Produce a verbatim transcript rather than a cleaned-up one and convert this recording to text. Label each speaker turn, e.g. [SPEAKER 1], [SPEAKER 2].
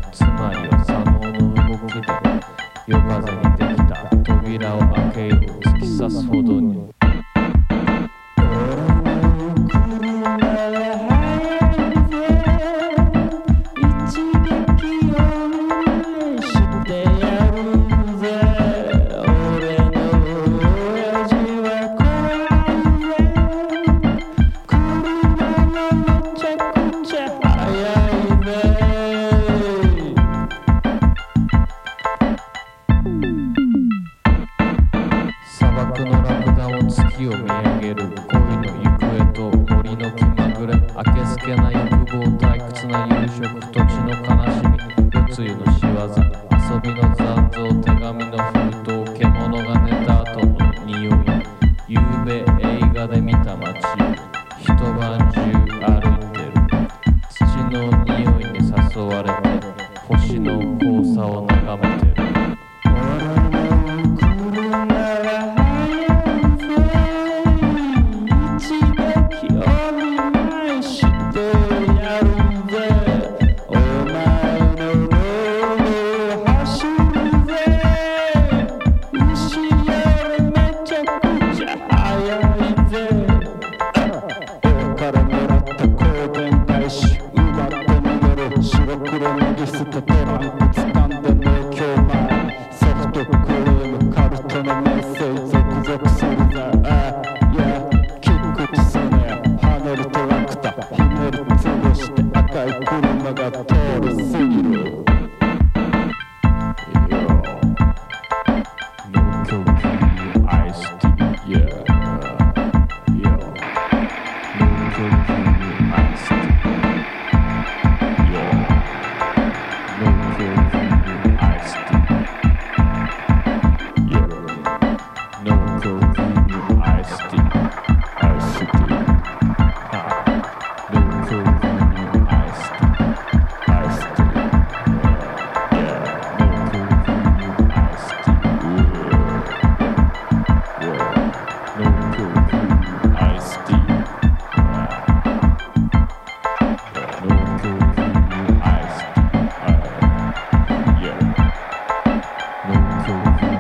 [SPEAKER 1] つまりは左脳の動きで夜風にできた扉を開けよう突き刺すほどに月を見上げる恋の行方と森の気まぐれあけすけな欲望退屈な夕食土地の悲しみ夜露の仕業遊びの残像手紙の封筒獣が寝た後の匂い夕べ映画で見た街一晩中歩いてる土の匂いに誘われて星の交差を眺めてるNo